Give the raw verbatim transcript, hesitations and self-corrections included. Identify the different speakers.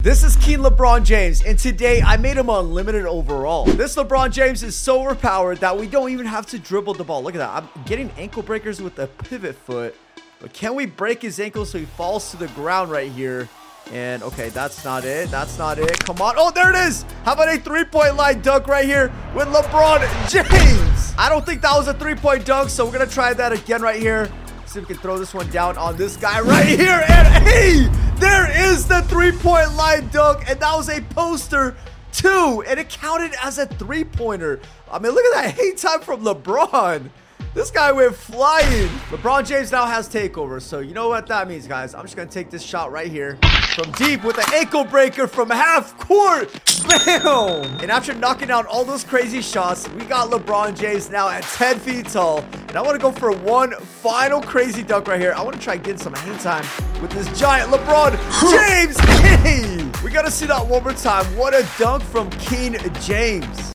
Speaker 1: This is King LeBron James, and today I made him unlimited overall. This LeBron James is so overpowered that we don't even have to dribble the ball. Look at that. I'm getting ankle breakers with a pivot foot. But can we break his ankle so he falls to the ground right here? And okay, that's not it. That's not it. Come on. Oh, there it is. How about a three-point line dunk right here with LeBron James? I don't think that was a three-point dunk, so we're going to try that again right here. See if we can throw this one down on this guy right here. And hey, there is the three-point line dunk. And that was a poster too. And it counted as a three-pointer. I mean, look at that hang time from LeBron. This guy went flying. LeBron James now has takeover. So you know what that means, guys. I'm just going to take this shot right here from deep with an ankle breaker from half court. Bam! And after knocking down all those crazy shots, we got LeBron James now at ten feet tall. And I want to go for one final crazy dunk right here. I want to try getting some hang time with this giant LeBron James. Hey! We got to see that one more time. What a dunk from King James.